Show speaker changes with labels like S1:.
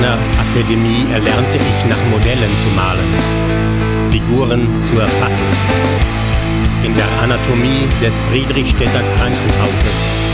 S1: meiner Akademie erlernte ich nach Modellen zu malen, Figuren zu erfassen. In der Anatomie des Friedrichstädter Krankenhauses